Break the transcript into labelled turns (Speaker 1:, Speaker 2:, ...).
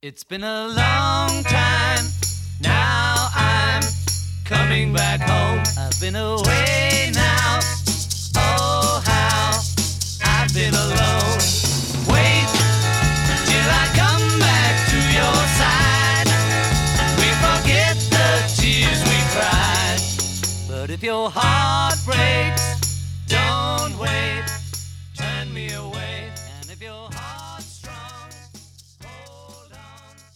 Speaker 1: It's been a long time, now I'm coming back home. I've been away